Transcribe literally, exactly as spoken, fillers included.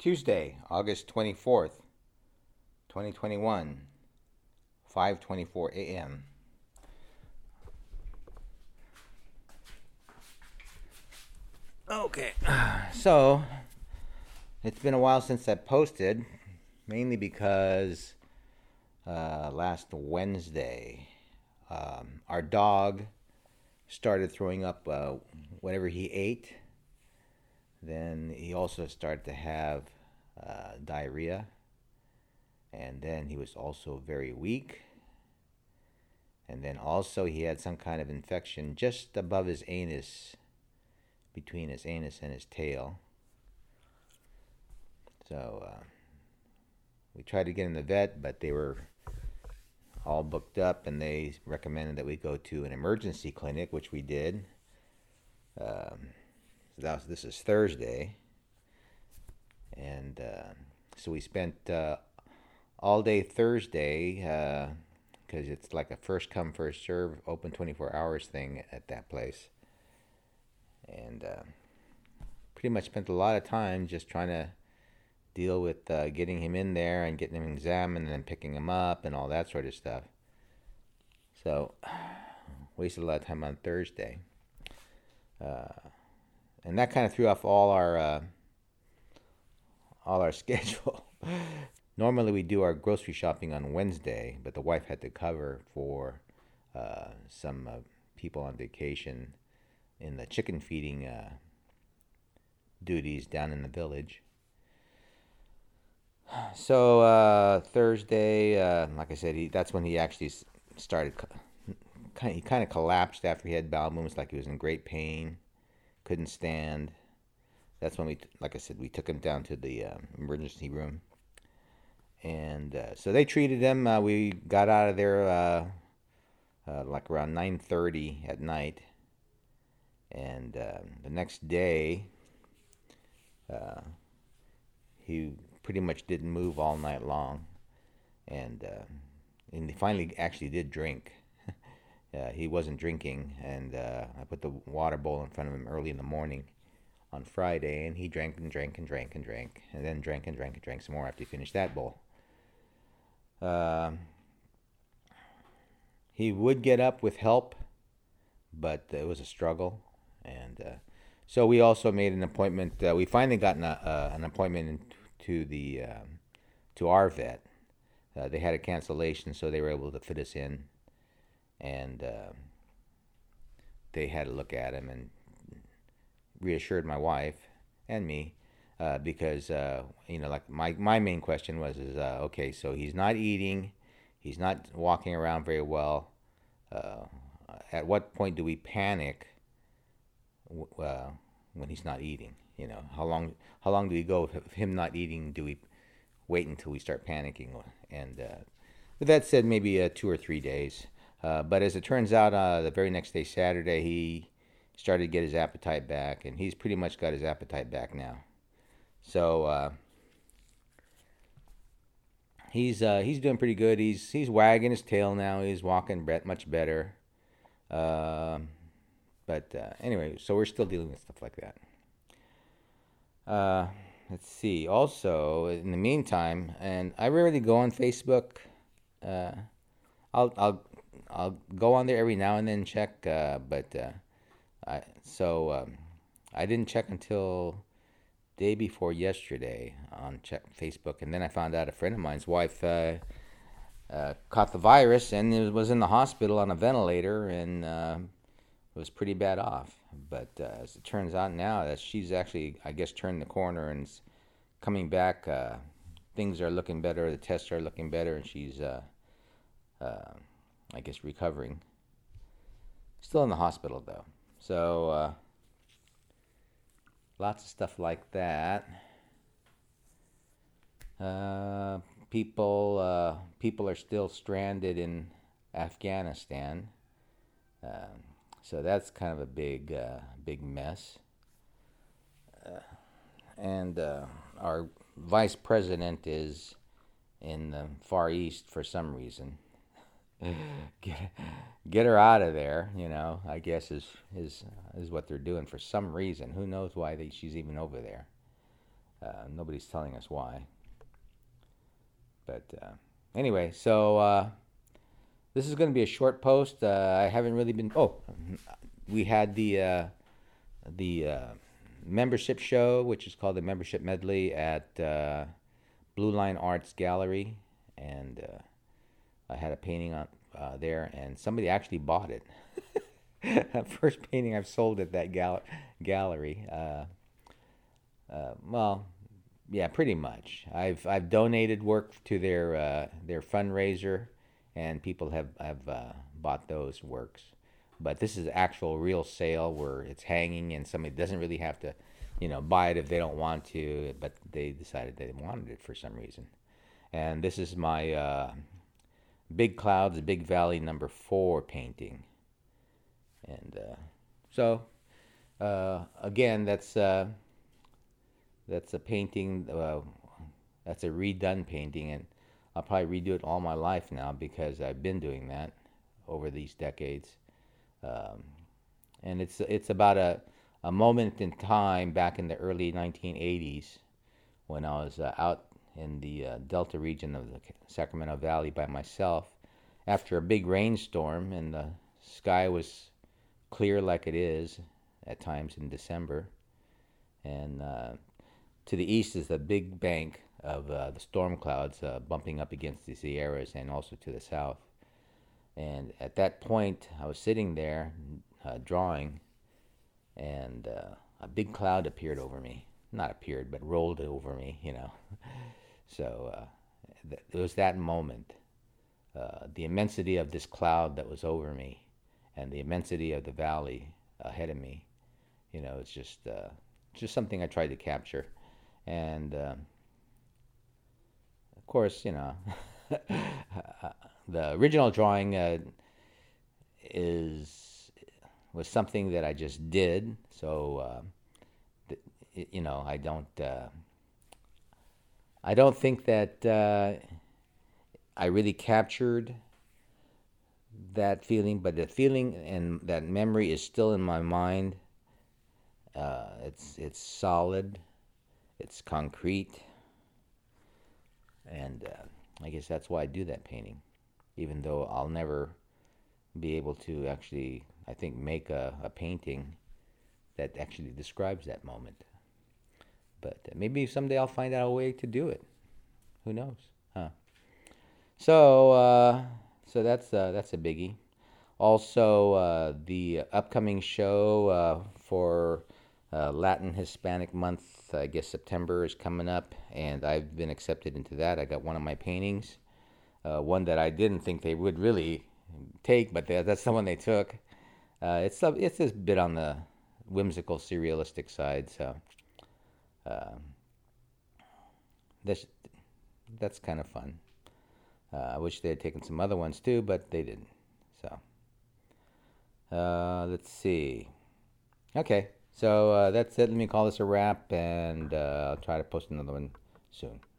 Tuesday, August twenty-fourth, twenty twenty-one, five twenty-four a.m. Okay, so it's been a while since I posted, mainly because uh, last Wednesday, um, our dog started throwing up uh, whatever he ate. Then he also started to have uh, diarrhea, and then he was also very weak. And then also he had some kind of infection just above his anus, between his anus and his tail. So uh, we tried to get him to the vet, but they were all booked up, and they recommended that we go to an emergency clinic, which we did. Um, so that was, this is Thursday, and uh, so we spent uh, all day Thursday, because uh, it's like a first come first serve, open twenty-four hours thing at that place, and uh, pretty much spent a lot of time just trying to deal with uh, getting him in there and getting him examined and then picking him up and all that sort of stuff. So wasted a lot of time on Thursday. Uh, and that kind of threw off all our uh, all our schedule. Normally we do our grocery shopping on Wednesday, but the wife had to cover for uh, some uh, people on vacation in the chicken feeding uh, duties down in the village. So uh, Thursday, uh, like I said, he, that's when he actually started. He kind of collapsed after he had bowel movements, like he was in great pain, couldn't stand. That's when we, like I said, we took him down to the uh, emergency room, and uh, so they treated him. Uh, we got out of there uh, uh, like around nine thirty at night, and uh, the next day, uh, he pretty much didn't move all night long, and uh, and he finally actually did drink. uh, he wasn't drinking, and uh, I put the water bowl in front of him early in the morning on Friday, and he drank and drank and drank and drank, and then drank and drank and drank some more after he finished that bowl. Uh, he would get up with help, but it was a struggle, and uh, so we also made an appointment. Uh, we finally got an, uh, an appointment in to the um, to our vet. Uh, they had a cancellation, so they were able to fit us in, and uh, they had a look at him and reassured my wife and me, uh, because uh, you know, like my my main question was is uh, okay, so he's not eating, he's not walking around very well. Uh, at what point do we panic uh, when he's not eating? You know, how long how long do we go with him not eating? Do we wait until we start panicking? And uh, the vet said maybe uh, two or three days. Uh, but as it turns out, uh, the very next day, Saturday, he started to get his appetite back, and he's pretty much got his appetite back now. So uh, he's uh, he's doing pretty good. He's he's wagging his tail now. He's walking much better. Uh, but uh, anyway, so we're still dealing with stuff like that. Uh, let's see. Also, in the meantime, and I rarely go on Facebook. Uh, I'll I'll I'll go on there every now and then check. Uh, but uh, I so um, I didn't check until day before yesterday on check Facebook, and then I found out a friend of mine's wife uh, uh, caught the virus and was in the hospital on a ventilator and uh, was pretty bad off. But uh, as it turns out now that she's actually, I guess, turned the corner and is coming back. Uh, things are looking better. The tests are looking better, and she's, uh, uh, I guess, recovering. Still in the hospital, though. So, uh, lots of stuff like that. Uh, people, uh, people are still stranded in Afghanistan. Um, So that's kind of a big, uh, big mess. Uh, and uh, our vice president is in the Far East for some reason. get, get her out of there, you know, I guess is is is what they're doing for some reason. Who knows why they, she's even over there. Uh, nobody's telling us why. But uh, anyway, so uh, this is going to be a short post. Uh, I haven't really been. Oh, we had the uh, the uh, membership show, which is called the Membership Medley at uh, Blue Line Arts Gallery, and uh, I had a painting on uh, there, and somebody actually bought it. First painting I've sold at that gal- gallery. Uh, uh, well, yeah, pretty much. I've I've donated work to their uh, their fundraiser, and people have have uh, bought those works. But this is actual real sale where it's hanging, and somebody doesn't really have to, you know, buy it if they don't want to. But they decided they wanted it for some reason. And this is my uh, Big Clouds, Big Valley number four painting. And uh, so, uh, again, that's uh, that's a painting. Uh, that's a redone painting, and I'll probably redo it all my life now because I've been doing that over these decades. Um, and it's it's about a a moment in time back in the early nineteen eighties when I was uh, out in the uh, Delta region of the Sacramento Valley by myself after a big rainstorm, and the sky was clear like it is at times in December, and uh, to the east is the big bank of uh, the storm clouds uh, bumping up against the Sierras, and also to the south. And at that point, I was sitting there uh, drawing, and uh, a big cloud appeared over me. Not appeared, but rolled over me, you know. So uh, th- it was that moment, uh, the immensity of this cloud that was over me, and the immensity of the valley ahead of me. You know, it's just uh, just something I tried to capture, and uh, of course, you know, the original drawing uh, is was something that I just did. So, uh, th- you know, I don't uh, I don't think that uh, I really captured that feeling, but the feeling and that memory is still in my mind. Uh, it's it's solid, it's concrete, and uh, I guess that's why I do that painting, even though I'll never be able to actually, I think, make a, a painting that actually describes that moment. But uh, maybe someday I'll find out a way to do it. Who knows? Huh? So, uh, so that's uh, that's a biggie. Also, uh, the upcoming show uh, for uh, Latin Hispanic Month, I guess September is coming up, and I've been accepted into that. I got one of my paintings, uh, one that I didn't think they would really take, but that's the one they took. Uh, it's a, it's a bit on the whimsical, surrealistic side, so uh, that's that's kind of fun. Uh, I wish they had taken some other ones too, but they didn't. So. Uh, let's see. Okay, so uh, that's it. Let me call this a wrap, and uh, I'll try to post another one soon.